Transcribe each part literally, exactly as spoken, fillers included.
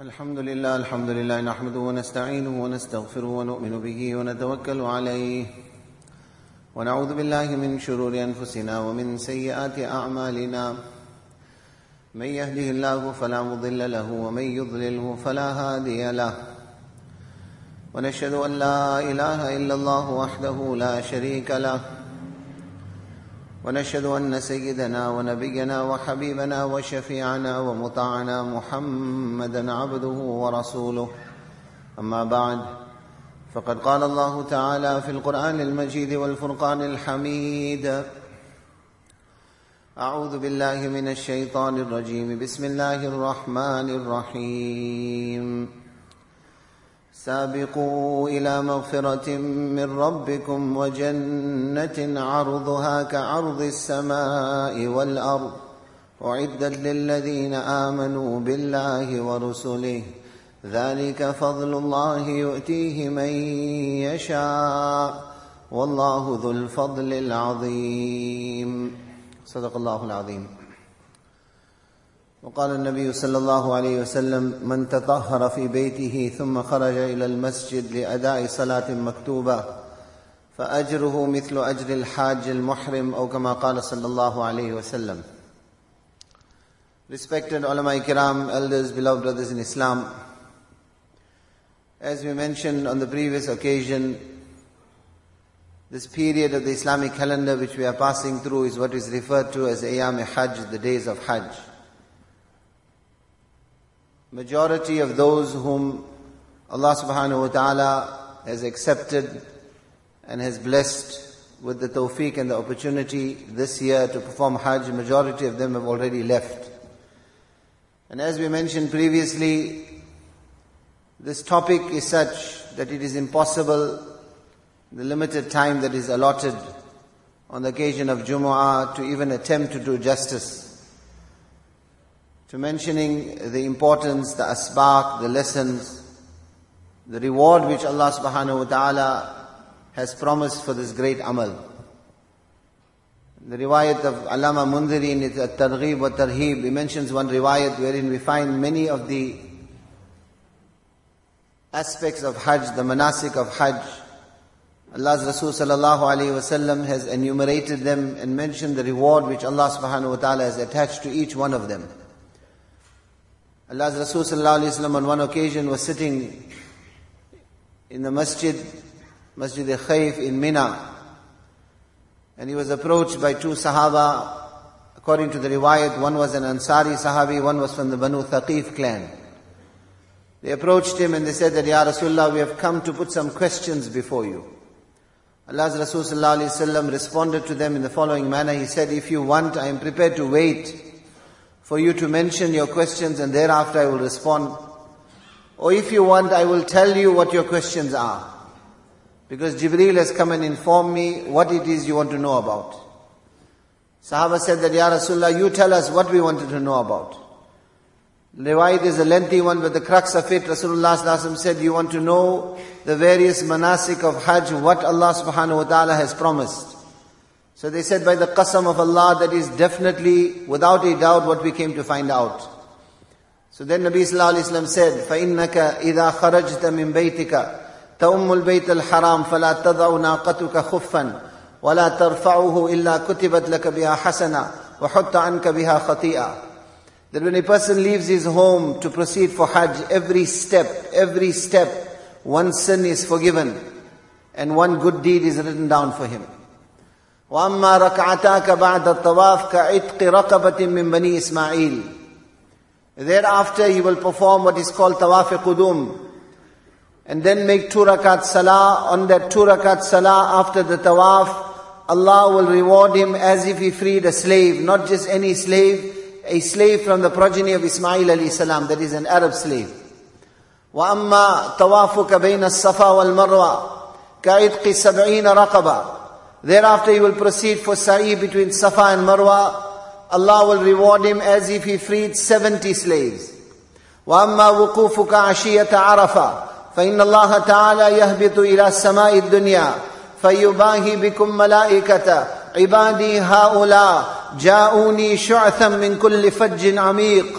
الحمد لله الحمد لله نحمده ونستعينه ونستغفره ونؤمن به ونتوكل عليه ونعوذ بالله من شرور أنفسنا ومن سيئات أعمالنا من يهده الله فلا مضل له ومن يضلله فلا هادي له ونشهد أن لا إله إلا الله وحده لا شريك له ونشهد أن سيدنا ونبينا وحبيبنا وشفيعنا ومطاعنا محمدا عبده ورسوله أما بعد فقد قال الله تعالى في القرآن المجيد والفرقان الحميد أعوذ بالله من الشيطان الرجيم بسم الله الرحمن الرحيم سابقوا إلى مغفرة من ربكم وجنة عرضها كعرض السماء والأرض أعدت للذين آمنوا بالله ورسله ذلك فضل الله يؤتيه من يشاء والله ذو الفضل العظيم صدق الله العظيم. وقال النبي صلى الله عليه وسلم من تطهر في بيته ثم خرج إلى المسجد لأداء صلاة مكتوبة فأجره مثل أجر الحاج المحرم أو كما قال صلى الله عليه وسلم. Respected ulama kiram, elders, beloved brothers in Islam, as we mentioned on the previous occasion, this period of the Islamic calendar which we are passing through is what is referred to as Ayyam-e-Hajj, the days of Hajj. Majority of those whom Allah subhanahu wa ta'ala has accepted and has blessed with the tawfiq and the opportunity this year to perform Hajj, majority of them have already left. And as we mentioned previously, this topic is such that it is impossible, the limited time that is allotted on the occasion of Jumu'ah, to even attempt to do justice to mentioning the importance, the asbaq, the lessons, the reward which Allah subhanahu wa ta'ala has promised for this great amal. The riwayat of Allama Mundhiri in At-Targhib wa Tarheeb, he mentions one riwayat wherein we find many of the aspects of Hajj, the manasik of Hajj. Allah's Rasul sallallahu alayhi wa sallam has enumerated them and mentioned the reward which Allah subhanahu wa ta'ala has attached to each one of them. Allah's Rasul sallallahu alayhi wa sallam on one occasion was sitting in the masjid, Masjid al-Khayf in Mina, and he was approached by two Sahaba. According to the riwayat, one was an Ansari Sahabi, one was from the Banu Thaqif clan. They approached him and they said that, Ya Rasulullah, we have come to put some questions before you. Allah's Rasul sallallahu alayhi wa sallam responded to them in the following manner. He said, if you want, I am prepared to wait for you to mention your questions and thereafter I will respond. Or if you want, I will tell you what your questions are. Because Jibreel has come and informed me what it is you want to know about. Sahaba said that, Ya Rasulullah, you tell us what we wanted to know about. Riwayat is a lengthy one, but the crux of it, Rasulullah sallallahu alaihi wasallam said, you want to know the various manasik of Hajj, what Allah subhanahu wa ta'ala has promised. So they said, by the qasam of Allah, that is definitely, without a doubt, what we came to find out. So then Nabi sallallahu alayhi wa sallam said, فَإِنَّكَ إِذَا خَرَجْتَ مِنْ بَيْتِكَ تَأُمُّ الْبَيْتَ الْحَرَامِ فَلَا تَضَعُ نَاقَتُكَ خُفًّا وَلَا تَرْفَعُهُ إِلَّا كُتِبَتْ لَكَ بِهَا حَسَنًا وَحُطَّ عَنْكَ بِهَا خَطِيئًا. That when a person leaves his home to proceed for Hajj, every step, every step, one sin is forgiven and one good deed is written down for him. وَأَمَّا رَكْعَتَاكَ بَعْدَ الطَّوَافِ كَعِتْقِ رَقَبَةٍ مِّن بَنِي إِسْمَاعِيلِ. Thereafter he will perform what is called Tawaf Qudum, and then make two rakat salah. On that two rakat salah after the Tawaf, Allah will reward him as if he freed a slave, not just any slave, a slave from the progeny of Ismail alayhi salam, that is an Arab slave. وَأَمَّا طَوَافُكَ بَيْنَ الصَّفَا وَالْمَرْوَةِ كَعِتْقِ سَبْعِينَ رَقَبَةٍ. Thereafter he will proceed for sa'i between Safa and Marwa. Allah will reward him as if he freed seventy slaves. وَأَمَّا وُقُوفُكَ عَشِيَّةَ عَرَفَةٍ فَإِنَّ اللَّهَ تَعَالَى يَهْبِطُ إِلَى السَّمَاءِ الدُّنْيَا فَيُبَاهِي بِكُمْ مَلَائِكَةً عبادي هؤلاء جاءوني شعثا من كل فج عميق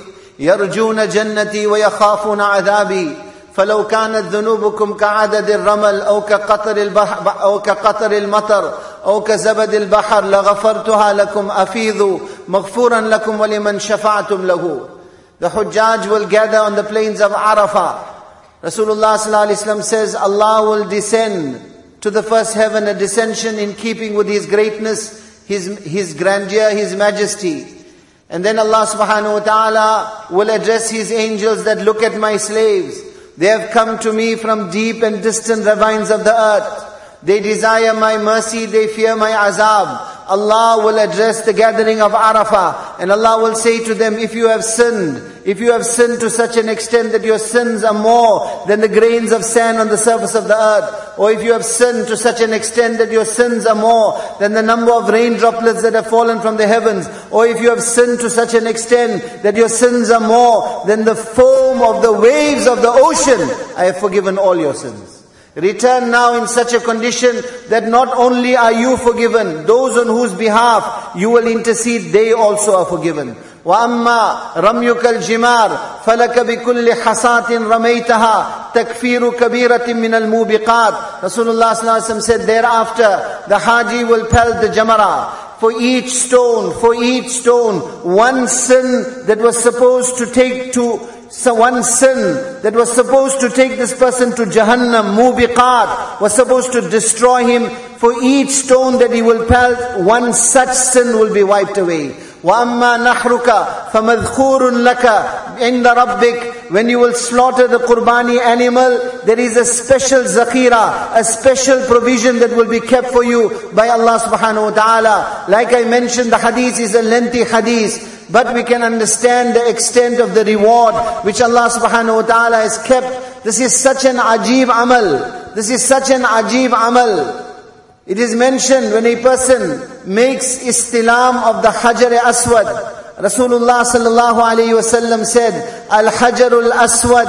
يرجون جنتي ويخافون عذابي فلو كانت ذنوبكم كعدد الرمل أو كقطر البحر أو كقطر المطر أو كزبد البحر لغفرتها لكم أفيضوا مغفورا لكم ولمن شفعتم له. The Hujjaj will gather on the plains of Arafah. Rasulullah sallallahu alaihi wasallam says Allah will descend to the first heaven, a descension in keeping with His greatness, His, His grandeur, His majesty. And then Allah subhanahu wa ta'ala will address His angels that look at my slaves. They have come to me from deep and distant ravines of the earth. They desire my mercy, they fear my azab. Allah will address the gathering of Arafah, and Allah will say to them, if you have sinned, if you have sinned to such an extent that your sins are more than the grains of sand on the surface of the earth, or if you have sinned to such an extent that your sins are more than the number of rain droplets that have fallen from the heavens, or if you have sinned to such an extent that your sins are more than the foam of the waves of the ocean, I have forgiven all your sins. Return now in such a condition that not only are you forgiven, those on whose behalf you will intercede, they also are forgiven. وَأَمَّا رَمْيُكَ الْجِمَارِ فَلَكَ بِكُلِّ حَصَاةٍ رَمَيْتَهَا تَكْفِيرُ كَبِيرَةٍ مِّنَ الْمُوبِقَاتِ. Rasulullah sallallahu alaihi wasallam said, thereafter the Haji will pelt the Jamara. For each stone, for each stone, one sin that was supposed to take to So one sin that was supposed to take this person to Jahannam, mubiqat, was supposed to destroy him. For each stone that he will pelt, one such sin will be wiped away. وَأَمَّا نَحْرُكَ فَمَذْخُورٌ لَكَ عِنْدَ رَبِّكَ. When you will slaughter the qurbani animal, there is a special zakhira, a special provision that will be kept for you by Allah subhanahu wa ta'ala. Like I mentioned, the hadith is a lengthy hadith, but we can understand the extent of the reward which Allah subhanahu wa ta'ala has kept. This is such an ajib amal. This is such an ajib amal. It is mentioned when a person makes istilam of the Hajar Aswad. Rasulullah sallallahu alayhi wa sallam said, Al-Hajarul Aswad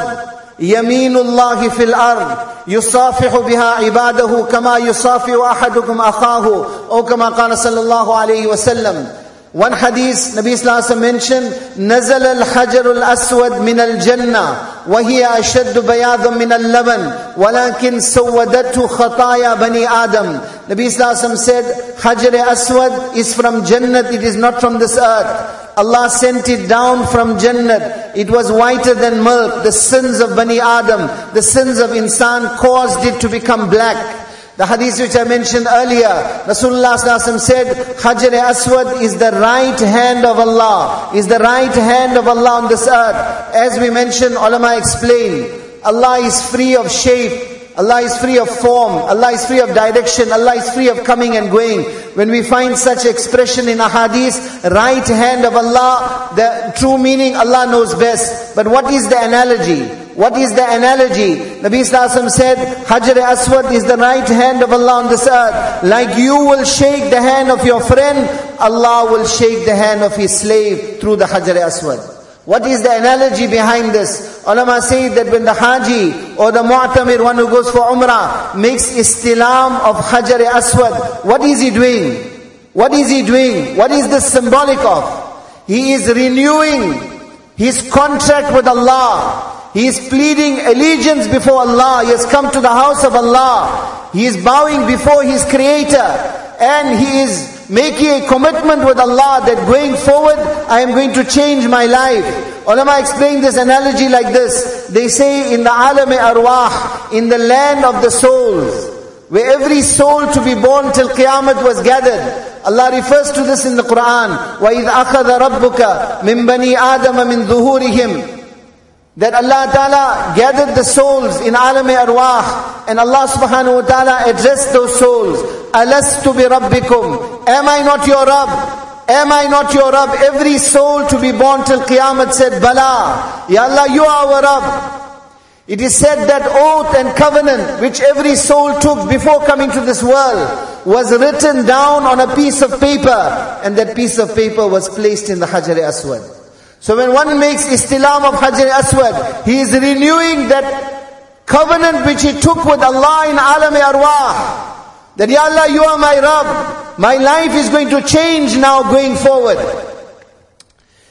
Yaminullahi fil ard yusafihu biha ibadahu kama yusafihu ahadukum akhahu, or kama qala sallallahu alayhi wa sallam. One hadith, Nabi sallallahu alayhi wa sallam mentioned, Nazal al-Hajar al-Aswad min al-Jannah wa hiya ashaddu bayadun min al-laban walakin sawadathu khataya bani Adam. Nabi sallallahu alayhi wa sallam said, Hajar Aswad is from Jannat, it is not from this earth. Allah sent it down from Jannat. It was whiter than milk. The sins of Bani Adam, the sins of insan caused it to become black. The hadith which I mentioned earlier, Rasulullah sallallahu alaihi wasallam said, Hajar Aswad is the right hand of Allah, is the right hand of Allah on this earth. As we mentioned, ulama explained, Allah is free of shape, Allah is free of form, Allah is free of direction, Allah is free of coming and going. When we find such expression in a hadith, right hand of Allah, the true meaning Allah knows best. But what is the analogy? What is the analogy? Nabi sallallahu alaihi wasallam said, Hajar Aswad is the right hand of Allah on this earth. Like you will shake the hand of your friend, Allah will shake the hand of His slave through the Hajar Aswad. What is the analogy behind this? Ulama say that when the Haji or the Mu'tamir, one who goes for Umrah, makes istilam of Hajar Aswad, what is he doing? What is he doing? What is this symbolic of? He is renewing his contract with Allah. He is pleading allegiance before Allah. He has come to the house of Allah. He is bowing before his Creator. And he is making a commitment with Allah that going forward, I am going to change my life. Ulama explain this analogy like this. They say in the Alam-e Arwah, in the land of the souls, where every soul to be born till Qiyamah was gathered. Allah refers to this in the Quran. وَإِذْ أَخَذَ رَبُّكَ مِنْ بَنِي آدَمَ مِنْ ظُهُورِهِمْ. That Allah Ta'ala gathered the souls in Alam-e Arwah, and Allah Subhanahu wa Ta'ala addressed those souls. Alastu bi Rabbikum. Am I not your Rabb? Am I not your Rabb? Every soul to be born till Qiyamah said, Bala. Ya Allah, you are our Rabb. It is said that oath and covenant which every soul took before coming to this world was written down on a piece of paper, and that piece of paper was placed in the Hajar Aswad. So when one makes istilam of Hajar Aswad, he is renewing that covenant which he took with Allah in Alam-e Arwah. That, Ya Allah, you are my Rabb. My life is going to change now going forward.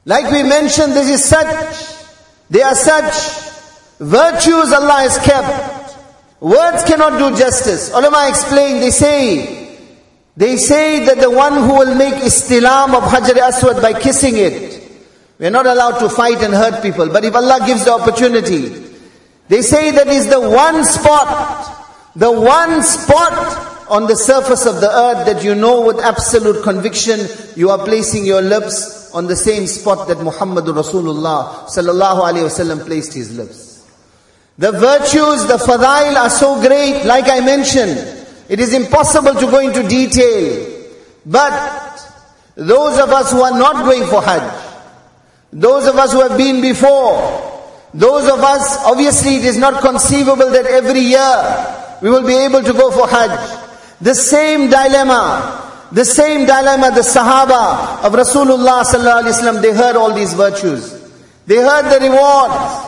Like we mentioned, this is such, they are such virtues Allah has kept. Words cannot do justice. Ulama explain, they say, they say that the one who will make istilam of Hajar Aswad by kissing it, we are not allowed to fight and hurt people, but if Allah gives the opportunity, they say that is the one spot, the one spot on the surface of the earth that you know with absolute conviction you are placing your lips on the same spot that Muhammadur Rasulullah sallallahu alaihi wasallam placed his lips. The virtues, the fadail are so great, like I mentioned. It is impossible to go into detail. But those of us who are not going for Hajj, those of us who have been before, those of us, obviously it is not conceivable that every year we will be able to go for Hajj. The same dilemma, the same dilemma, the Sahaba of Rasulullah sallallahu alaihi wasallam, they heard all these virtues. They heard the rewards.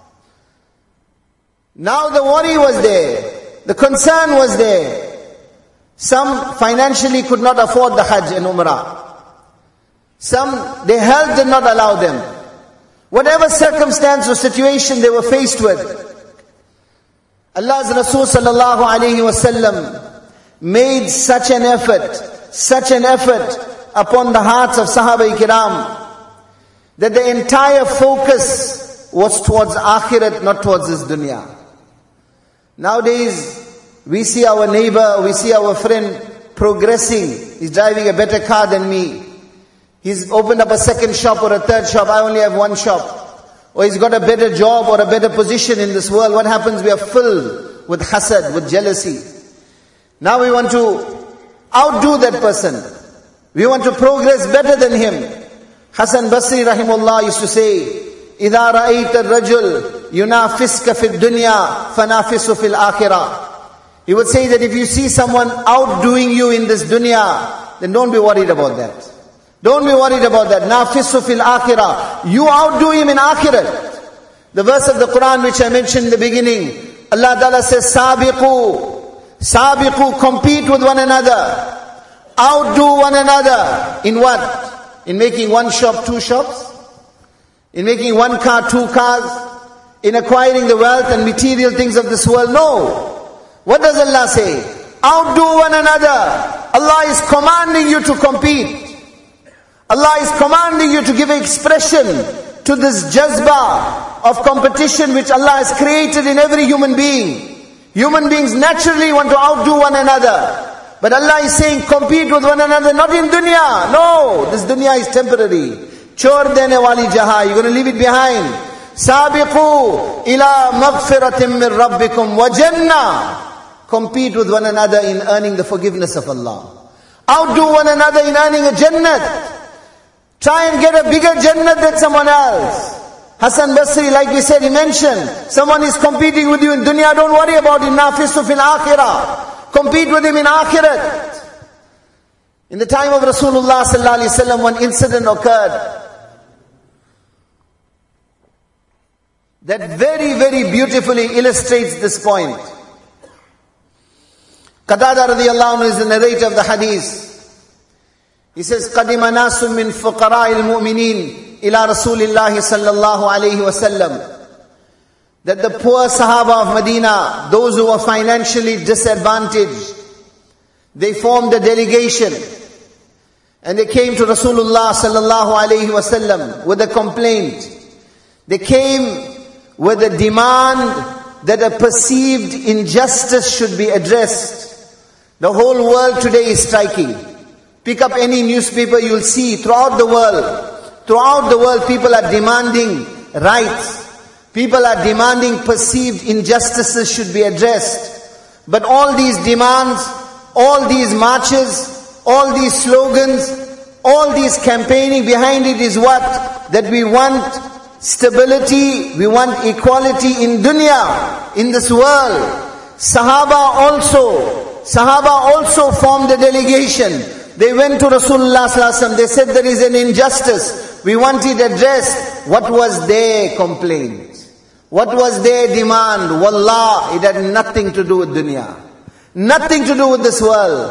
Now the worry was there. The concern was there. Some financially could not afford the Hajj and Umrah. Some, their health did not allow them. Whatever circumstance or situation they were faced with, Allah's Rasul sallallahu alaihi wasallam made such an effort, such an effort upon the hearts of Sahaba Ikram, that the entire focus was towards Akhirat, not towards this dunya. Nowadays, we see our neighbor, we see our friend progressing. He's driving a better car than me. He's opened up a second shop or a third shop. I only have one shop. Or he's got a better job or a better position in this world. What happens? We are filled with hasad, with jealousy. Now we want to outdo that person. We want to progress better than him. Hasan Basri rahimullah used to say, إِذَا رَأَيْتَ الرَّجُلْ يُنَافِسْكَ فِي الدُّنْيَا فَنَافِسُ فِي الْآخِرَةِ. He would say that if you see someone outdoing you in this dunya, then don't be worried about that. Don't be worried about that. Nafisu fil akhirah. You outdo him in akhirat. The verse of the Quran which I mentioned in the beginning, Allah Ta'ala says, Sabiqu. Sabiqu, compete with one another. Outdo one another. In what? In making one shop two shops? In making one car two cars? In acquiring the wealth and material things of this world? No. What does Allah say? Outdo one another. Allah is commanding you to compete. Allah is commanding you to give expression to this jazba of competition which Allah has created in every human being. Human beings naturally want to outdo one another. But Allah is saying compete with one another, not in dunya. No, this dunya is temporary. Chor dene wali jaha, you're going to leave it behind. Sabiqu ila maghfiratin min rabbikum wa jannah. Compete with one another in earning the forgiveness of Allah. Outdo one another in earning a jannat. Try and get a bigger jannat than someone else. Hasan Basri, like we said, he mentioned, someone is competing with you in dunya, don't worry about him. Nafisu fil akhirah. Compete with him in akhirat. In the time of Rasulullah sallallahu alaihi wasallam, one incident occurred that very, very beautifully illustrates this point. Qatada radiyallahu anhu is the narrator of the hadith. He says, قَدِمَ نَاسٌ مِّن فُقَرَاءِ الْمُؤْمِنِينَ إِلَى رَسُولِ اللَّهِ صَلَّى اللَّهُ عَلَيْهِ وَسَلَّمَ. That the poor Sahaba of Medina, those who were financially disadvantaged, they formed a delegation and they came to Rasulullah sallallahu alayhi wasallam with a complaint. They came with a demand that a perceived injustice should be addressed. The whole world today is striking. Pick up any newspaper, you will see throughout the world, throughout the world people are demanding rights. People are demanding perceived injustices should be addressed. But all these demands, all these marches, all these slogans, all these campaigning, behind it is what? That we want stability, we want equality in dunya, in this world. Sahaba also, Sahaba also formed a delegation. They went to Rasulullah sallallahu alaihi wasallam. They said there is an injustice. We want it addressed. What was their complaint? What was their demand? Wallah, it had nothing to do with dunya. Nothing to do with this world.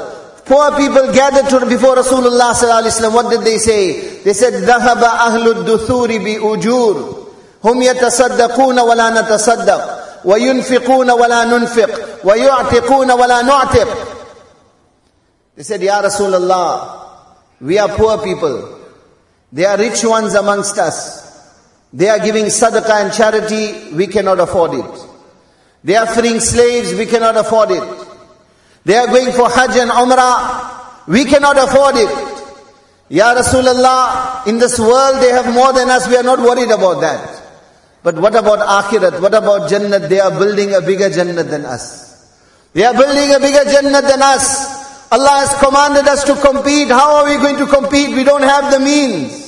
poor people gathered to before Rasulullah sallallahu alaihi wasallam. What did they say? They said, ذهب أهل الدثور بأجور هم يتصدقون ولا نتصدق وينفقون ولا ننفق ويعتقون ولا نعتق. They said, Ya Rasulullah, we are poor people. They are rich ones amongst us. They are giving sadaqah and charity, we cannot afford it. They are freeing slaves, we cannot afford it. They are going for Hajj and Umrah, we cannot afford it. Ya Rasulullah, in this world they have more than us, we are not worried about that. But what about Akhirat? What about Jannat? They are building a bigger Jannat than us. They are building a bigger Jannat than us. Allah has commanded us to compete. How are we going to compete? We don't have the means.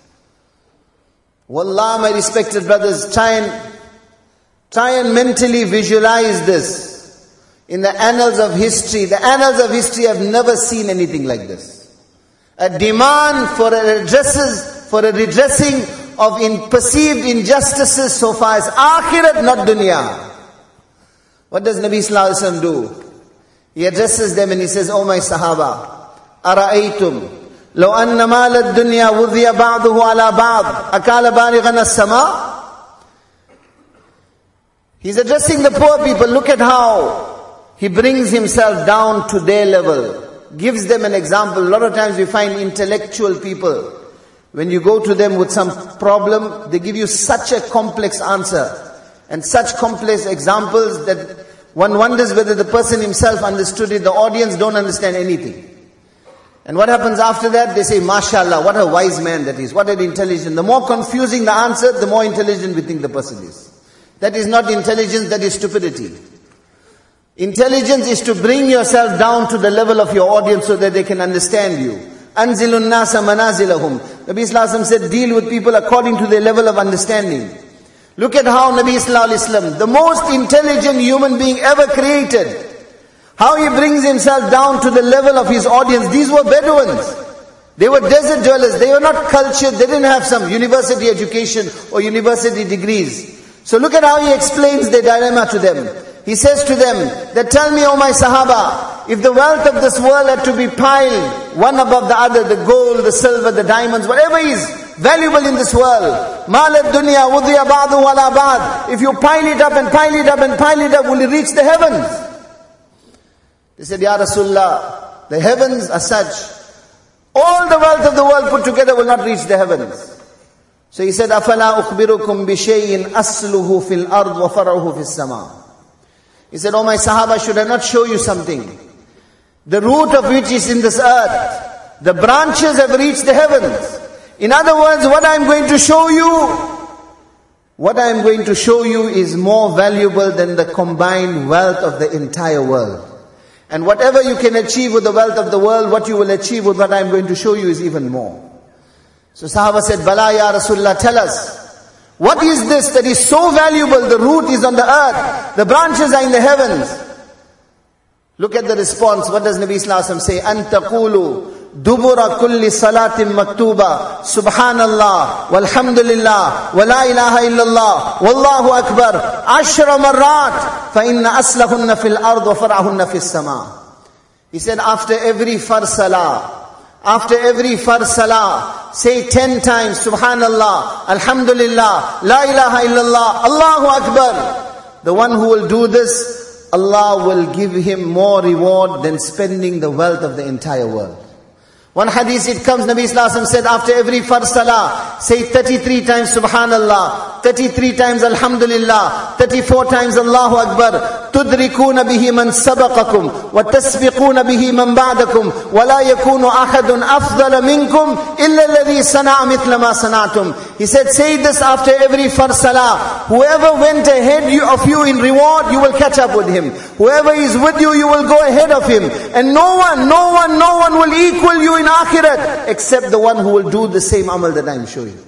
Wallah, my respected brothers, try and, try and mentally visualize this. In the annals of history, the annals of history have never seen anything like this. A demand for a redresses, for a redressing of in perceived injustices so far as Akhirat, not dunya. What does Nabi Sallallahu Alaihi Wasallam do? He addresses them and he says, "Oh my Sahaba, ara'aytum law anna mal ad-dunya wudhiya ba'duhu ala ba'd akala balighan as-sama." He's addressing the poor people. Look at how he brings himself down to their level. Gives them an example. A lot of times we find intellectual people, when you go to them with some problem, they give you such a complex answer and such complex examples that one wonders whether the person himself understood it. The audience don't understand anything. And what happens after that? They say, MashaAllah, what a wise man that is. What an intelligent. The more confusing the answer, the more intelligent we think the person is. That is not intelligence, that is stupidity. Intelligence is to bring yourself down to the level of your audience so that they can understand you. Anzilun nasa manazilahum. Nabi Sallallahu Alaihi Wasallam said, deal with people according to their level of understanding. Look at how Nabi Sallallahu Alaihi Wasallam, the most intelligent human being ever created, how he brings himself down to the level of his audience. These were Bedouins. They were desert dwellers. They were not cultured. They didn't have some university education or university degrees. So look at how he explains their dilemma to them. He says to them that, tell me, O my Sahaba, if the wealth of this world had to be piled one above the other, the gold, the silver, the diamonds, whatever is valuable in this world, mal ad-dunya wudhiya ba'duhu ala ba'd, if you pile it up and pile it up and pile it up, will it reach the heavens? They said, Ya Rasulullah, the heavens are such, all the wealth of the world put together will not reach the heavens. So he said, أَفَلَا أُخْبِرُكُمْ بِشَيْءٍ أَصْلُهُ فِي الْأَرْضِ وَفَرْعُهُ فِي السَّمَاءِ. He said, oh my Sahaba, should I not show you something? The root of which is in this earth. The branches have reached the heavens. In other words, what I am going to show you, what I am going to show you is more valuable than the combined wealth of the entire world. And whatever you can achieve with the wealth of the world, what you will achieve with what I am going to show you is even more. So Sahaba said, Bala ya Rasulullah, tell us. What is this that is so valuable? The root is on the earth. The branches are in the heavens. Look at the response. What does Nabi Sallallahu Alaihi Wasallam say? أَن تَقُولُوا دُبُرَ كُلِّ صَلَاةٍ مَكْتُوبَةٍ سُبْحَانَ اللَّهِ وَالْحَمْدُ لِلَّهِ وَلَا إِلَهَ إِلَّا اللَّهِ وَاللَّهُ أَكْبَرُ عَشْرَ مَرَّاتٍ فَإِنَّ أَصْلَهُنَّ فِي الْأَرْضِ وَفَرْعَهُنَّ فِي السَّمَاءِ. He said, after every fard salah, after every fard salah, say ten times, Subhanallah, Alhamdulillah, La ilaha illallah, Allahu Akbar. The one who will do this, Allah will give him more reward than spending the wealth of the entire world. One hadith it comes, Nabi Sallallahu Alaihi Wasallam said, after every fard salah, say thirty-three times Subhanallah, thirty-three times Alhamdulillah, thirty-four times Allahu Akbar. تدركون به من سبقكم وتسبقون به من بعدكم ولا يكون أحد أفضل منكم إلا الذي صنع مثل ما صنعتم. He said, say this after every fard salah. Whoever went ahead of you in reward, you will catch up with him. Whoever is with you, you will go ahead of him. And no one, no one, no one will equal you in Akhirat except the one who will do the same amal that I am showing.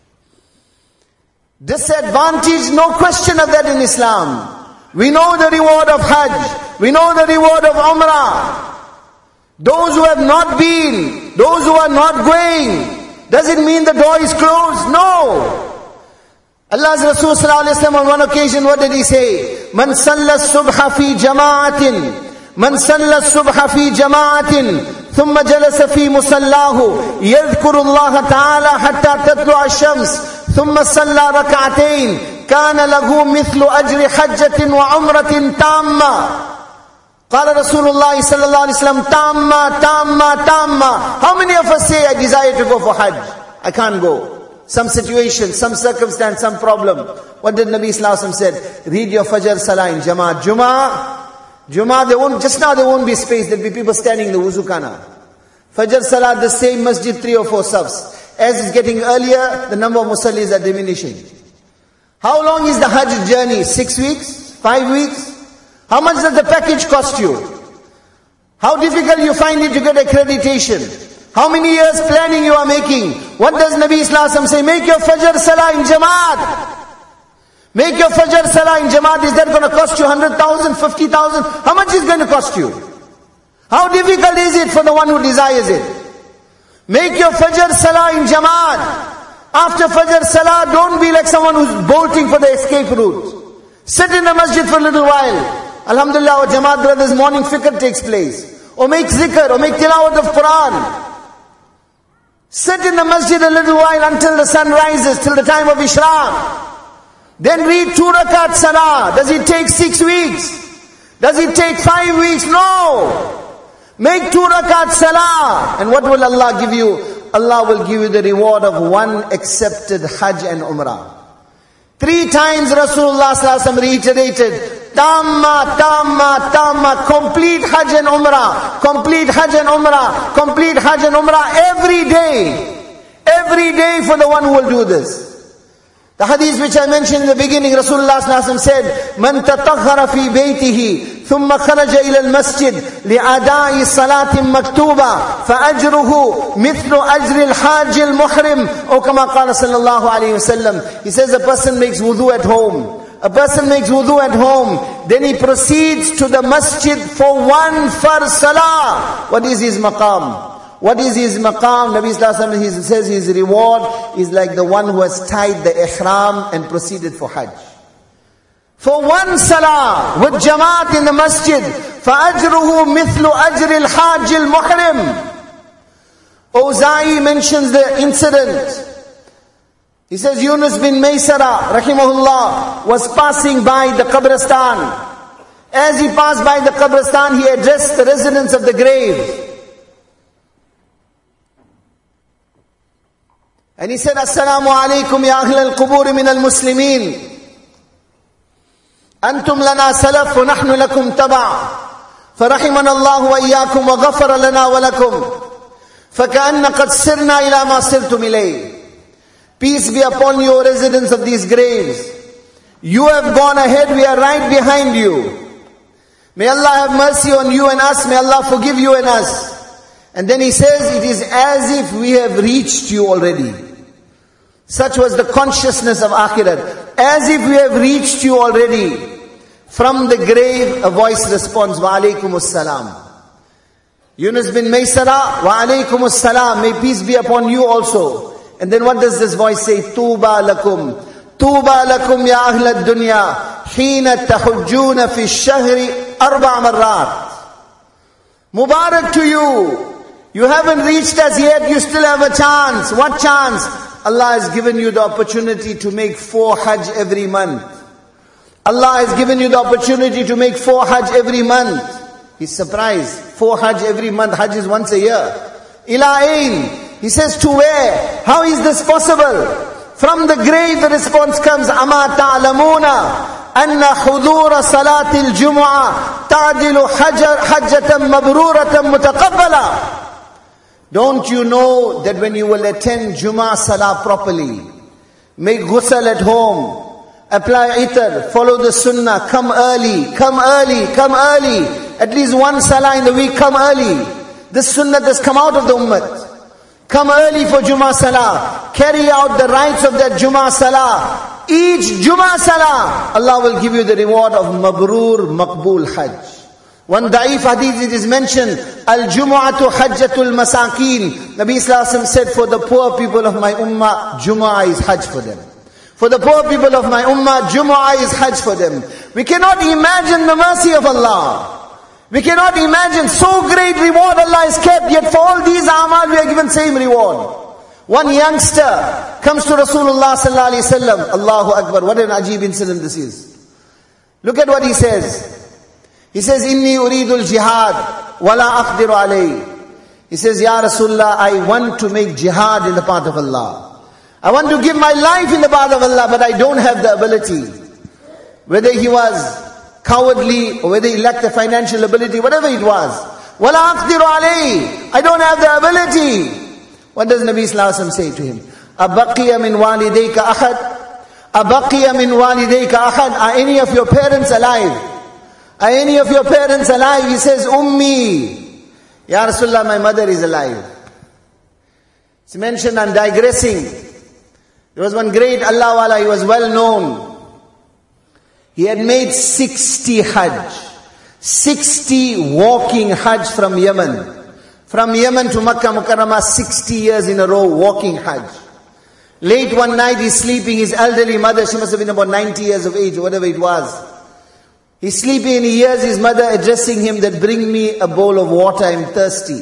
Disadvantage, no question of that in Islam. We know the reward of Hajj. We know the reward of Umrah. Those who have not been, those who are not going, does it mean the door is closed? No. Allah's Rasul Sallallahu Alaihi Wasallam on one occasion, what did he say? Man salla subha fi jama'atin من صلى الصبح في جماعة ثم جلس في مصلاه يذكر الله تعالى حتى تطلع الشمس ثم صلى ركعتين كان له مثل أجر حجة وعمرة تامة. قال رسول الله صلى الله عليه وسلم تامة تامة تامة. How many of us say, I desire to go for Hajj, I can't go? Some situation, some circumstance, some problem. What did Nabi Sallallahu Alaihi Wasallam said? Read your Fajr Salah in Jama'at. Jummah, Jummah, there won't, just now there won't be space, there'll be people standing in the wuzu khana. Fajr Salah, the same masjid, three or four safs. As it's getting earlier, the number of musallis are diminishing. How long is the Hajj journey? Six weeks? Five weeks? How much does the package cost you? How difficult you find it to get accreditation? How many years planning you are making? What does Nabi Sallallahu Alaihi Wasallam say? Make your Fajr Salah in Jamaat. Make your Fajr Salah in Jamaat. Is that going to cost you one hundred thousand, fifty thousand? How much is going to cost you? How difficult is it for the one who desires it? Make your Fajr Salah in Jamaat. After Fajr Salah, don't be like someone who's bolting for the escape route. Sit in the masjid for a little while. Alhamdulillah, our Jamaat brothers, morning fikr takes place. Or make zikr, or make tilawat of Quran. Sit in the masjid a little while until the sun rises, till the time of Ishraq. Then read two rakat salah. Does it take six weeks? Does it take five weeks? No. Make two rakat salah. And what will Allah give you? Allah will give you the reward of one accepted Hajj and Umrah. Three times Rasulullah Sallallahu Alaihi Wasallam reiterated, Tamma, Tamma, Tamma, complete Hajj and Umrah, complete Hajj and Umrah, complete Hajj and Umrah every day. Every day for the one who will do this. The hadith which I mentioned in the beginning, Rasulullah Sallallahu Alaihi Wasallam said, Man tataghara fi baytihi, thumma kharaja ila al-masjid, li'adai salatin maktuba, fa'ajruhu mithlu ajri al-hajj al-muhrim, or kama qala sallallahu alayhi wa sallam. He says a person makes wudu at home. A person makes wudu at home, then he proceeds to the masjid for one fard salah. What is his maqam? What is his maqam? Nabi Sallallahu Alaihi Wasallam says his reward is like the one who has tied the ihram and proceeded for Hajj. For one salah with jamaat in the masjid, فَأَجْرُهُ مِثْلُ أَجْرِ الْحَاجِ الْمُحْرِمِ. Awza'i mentions the incident. He says Yunus bin Maysara, rahimahullah, was passing by the Qabristan. As he passed by the Qabristan, he addressed the residents of the grave. And he said, Assalamu alaikum ya ahl al-qubur min al-muslimin. Antum lana salaf wa nahnu lakum taba'. فرحمنا الله وإياكم وغفر لنا ولكم. فكأن قد سرنا إلى ما سرتم إليه. Peace be upon you, residents of these graves. You have gone ahead, we are right behind you. May Allah have mercy on you and us, may Allah forgive you and us. And then he says, it is as if we have reached you already. Such was the consciousness of Akhirat. As if we have reached you already. From the grave, a voice responds, Wa alaikumus salam. Yunus bin Maysara, Wa alaikumus salam, may peace be upon you also. And then what does this voice say? Tuba lakum. Tuba lakum ya ahl ad-dunya. Hina tahujjuna fi ash-shahri arba' marrat. Mubarak to you. You haven't reached us yet, you still have a chance. What chance? Allah has given you the opportunity to make four Hajj every month. Allah has given you the opportunity to make four Hajj every month. He's surprised. Four Hajj every month. Hajj is once a year. Ila ain. He says, to where? How is this possible? From the grave the response comes, Ama ta'lamuna anna hudura salatil jumu'ah ta'dilu hajjatan mabruratan mutaqabbala. Don't you know that when you will attend Jummah Salah properly, make ghusl at home, apply itar, follow the sunnah, come early, come early, come early, at least one Salah in the week, come early. This sunnah has come out of the ummah. Come early for Jummah Salah. Carry out the rites of that Jummah Salah. Each Jummah Salah, Allah will give you the reward of Mabrur Maqbul Hajj. One da'if hadith it is mentioned, Al-Jumu'atu Hajjatul Masakin. Nabi Sallallahu Alaihi Wasallam said, for the poor people of my ummah, Jumu'ah is Hajj for them. For the poor people of my ummah, Jumu'ah is Hajj for them. We cannot imagine the mercy of Allah. We cannot imagine so great reward Allah has kept, yet for all these amal we are given same reward. One youngster comes to Rasulullah sallallahu alaihi wasallam. Allahu Akbar, what an ajib incident this is. Look at what he says. He says, Inni uridul jihad, wala aqdiru alayhi. He says, Ya Rasulullah, I want to make jihad in the path of Allah. I want to give my life in the path of Allah, but I don't have the ability. Whether he was cowardly, or whether he lacked the financial ability, whatever it was. Wala aqdiru alayhi. I don't have the ability. What does Nabi Sallallahu Alaihi Wasallam say to him? Abaqiya min walidayka ahad? Abaqiya min walidayka ahad? Are any of your parents alive? Are any of your parents alive? He says, Ummi. Ya Rasulullah, my mother is alive. It's mentioned, I'm digressing. There was one great Allah Wala, he was well known. He had made sixty Hajj. sixty walking Hajj from Yemen. From Yemen to Makkah Mukarramah, sixty years in a row walking Hajj. Late one night he's sleeping, his elderly mother, she must have been about ninety years of age, whatever it was. He's sleeping and he hears his mother addressing him that, bring me a bowl of water, I'm thirsty.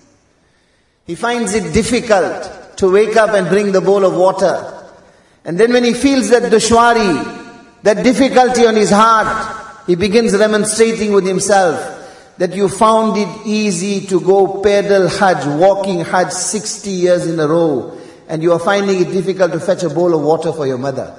He finds it difficult to wake up and bring the bowl of water. And then when he feels that dushwari, that difficulty on his heart, he begins remonstrating with himself that you found it easy to go pedal Hajj, walking Hajj sixty years in a row, and you are finding it difficult to fetch a bowl of water for your mother.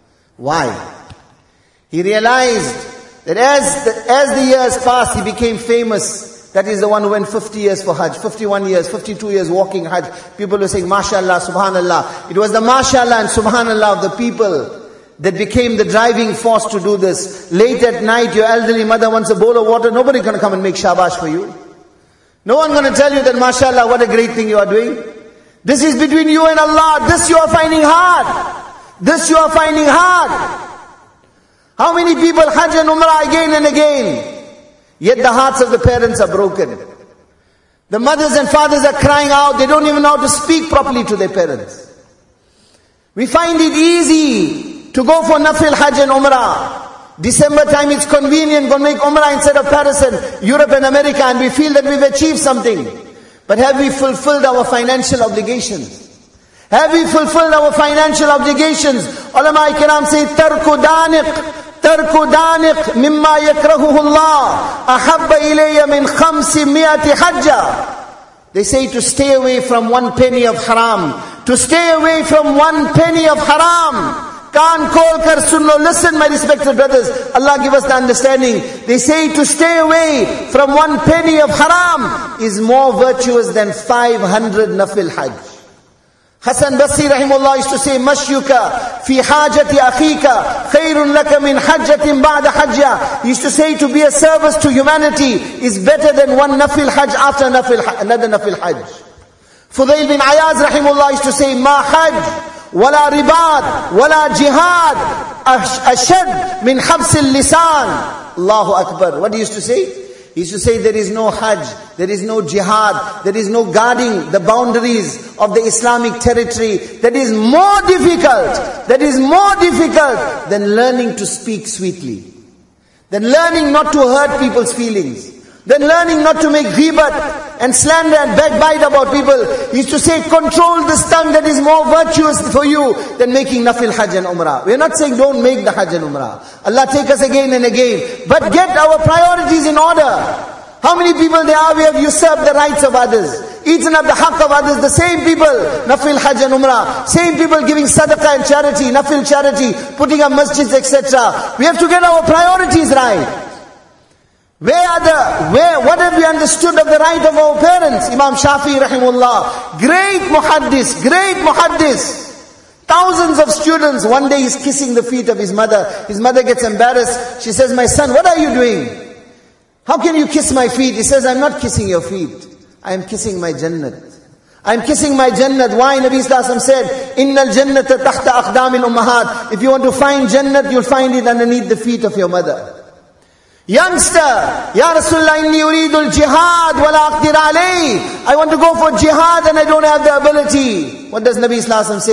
Why? He realized that as the, as the years passed, he became famous. That is the one who went fifty years for Hajj, fifty-one years, fifty-two years walking Hajj. People were saying, MashaAllah, Subhanallah. It was the MashaAllah and Subhanallah of the people that became the driving force to do this. Late at night, your elderly mother wants a bowl of water. Nobody going to come and make shabash for you. No one going to tell you that, MashaAllah, what a great thing you are doing. This is between you and Allah. This you are finding hard. This you are finding hard. How many people Hajj and Umrah again and again? Yet the hearts of the parents are broken. The mothers and fathers are crying out. They don't even know how to speak properly to their parents. We find it easy to go for Nafil Hajj and Umrah. December time it's convenient, go make Umrah instead of Paris and Europe and America, and we feel that we've achieved something. But have we fulfilled our financial obligations? Have we fulfilled our financial obligations? Ulama Ikram say, Tarku daniq, Tarku daniq mimma yakrahuhu Allah, ahabba ilayya min khamsi miyati hajja. They say to stay away from one penny of haram, to stay away from one penny of haram. Kaan kol kar sunno, listen my respected brothers, Allah give us the understanding. They say to stay away from one penny of haram is more virtuous than five hundred nafil hajj. Hasan Basri rahimullah used to say, Mashyuka fi hajati akhika khairun laka min hajjatin ba'da hajja. He used to say to be a service to humanity is better than one nafil hajj after nafil, another nafil hajj. Fudail bin Ayaz rahimullah used to say, Ma hajj wala ribad, wala jihad, ashad min habs al-lisan. Allahu Akbar. What he used to say? He used to say there is no hajj, there is no jihad, there is no guarding the boundaries of the Islamic territory that is more difficult, that is more difficult than learning to speak sweetly, than learning not to hurt people's feelings, than learning not to make ghibat and slander and backbite about people. He used to say, control this tongue that is more virtuous for you than making nafil hajj and umrah. We are not saying don't make the hajj and umrah. Allah take us again and again. But get our priorities in order. How many people there are, we have usurped the rights of others, eaten up the haqq of others, the same people, nafil hajj and umrah, same people giving sadaqah and charity, nafil charity, putting up masjids, et cetera. We have to get our priorities right. Where are the, where, what have we understood of the right of our parents? Imam Shafi rahimullah, great muhaddis, great muhaddis. Thousands of students, one day he's kissing the feet of his mother. His mother gets embarrassed. She says, my son, what are you doing? How can you kiss my feet? He says, I'm not kissing your feet. I am kissing my Jannat. I'm kissing my Jannat. Why? Nabi Sallallahu Alaihi Wasallam said, Innal Jannata tahta aqdamil ummahat. If you want to find Jannat, you'll find it underneath the feet of your mother. Youngster, Ya Rasulullah, inni uridul jihad wala aqdir alayhi. I want to go for jihad and I don't have the ability. What does Nabi Sallallahu Alaihi Wasallam say?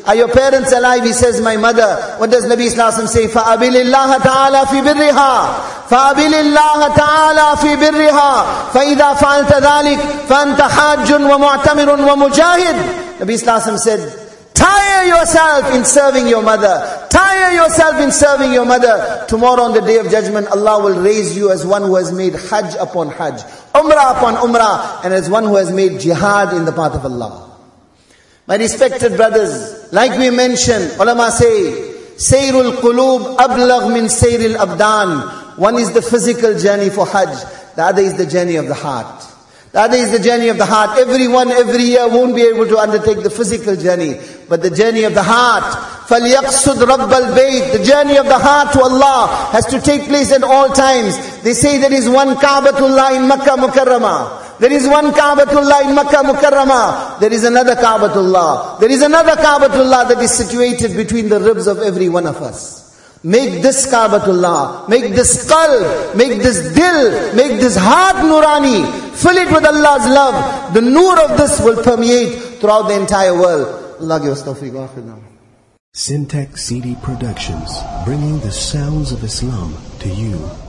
Are your parents alive? He says, my mother. What does Nabi Sallallahu Alaihi Wasallam say? فَأَبِلِ اللَّهَ تَعَالَى فِي بِرِّهَا فَأَبِلِ اللَّهَ تَعَالَى فِي بِرِّهَا فَإِذَا فَعَلْتَ ذَلِكَ فَأَنْتَ حَاجٌ وَمُعْتَمِرٌ وَمُجَاهِدٌ. Nabi Sallallahu Alaihi Wasallam said, tire yourself in serving your mother. Tire yourself in serving your mother. Tomorrow on the Day of Judgment, Allah will raise you as one who has made Hajj upon Hajj, Umrah upon Umrah, and as one who has made jihad in the path of Allah. My respected brothers, like we mentioned, ulama say, Sayrul Qulub ablag min Sayril Abdan. One is the physical journey for Hajj. The other is the journey of the heart. The other is the journey of the heart. Everyone every year won't be able to undertake the physical journey, but the journey of the heart. فَلْيَقْصُدْ رَبَّ الْبَيْتِ. The journey of the heart to Allah has to take place at all times. They say there is one Ka'batullah in Makkah Mukarramah. There is one Ka'batullah in Makkah Mukarramah. There is another Ka'batullah. There is another Ka'batullah that is situated between the ribs of every one of us. Make this Ka'batullah, make this qalb, make this dil, make this heart nurani. Fill it with Allah's love. The nur of this will permeate throughout the entire world. Allah give us tawfiq wa akhir. Syntax C D Productions, bringing the sounds of Islam to you.